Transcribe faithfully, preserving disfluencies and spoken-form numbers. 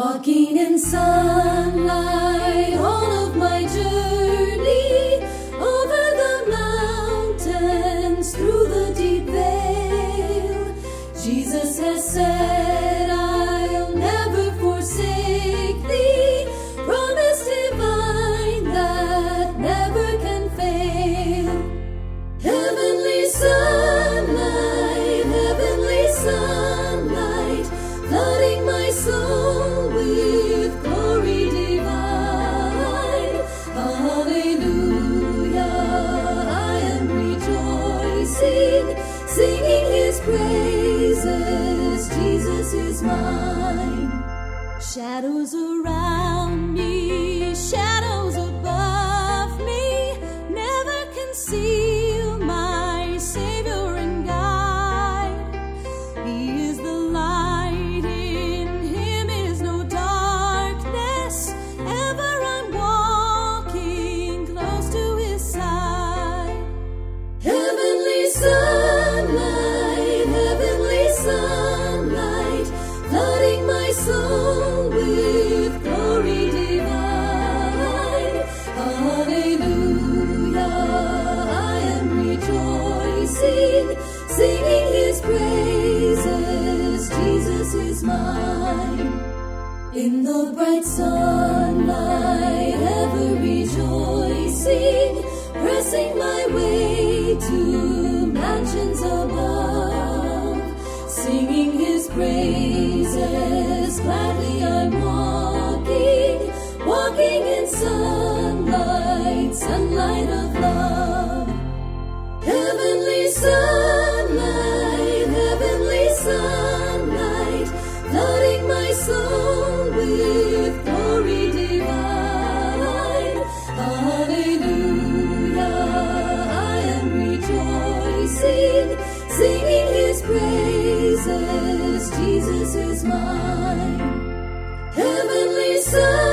Walking in sunlight all of my journey, over the mountains, through the deep vale. Jesus has said, I'll never forsake thee, promise divine that never can fail. Heavenly sunlight, heavenly sunlight, flooding my soul with glory divine. Hallelujah, I am rejoicing, singing his praises. Jesus is mine. Shadows around me, shadows above me, never conceal my Savior and guide. He is the light, in him is no darkness. Ever I'm walking close to his side. Heavenly sunlight, heavenly sunlight, flooding my soul with glory divine. Hallelujah, I am rejoicing, singing his praises. Jesus is mine. In the bright sunlight, ever rejoicing, pressing my way to mansions above, singing his praises. Gladly I'm walking, walking in sunlight, sunlight of love. Heavenly sunlight, heavenly sunlight, flooding my soul with glory divine. Hallelujah, I am rejoicing, singing his praises. Jesus is mine. Heavenly sunlight,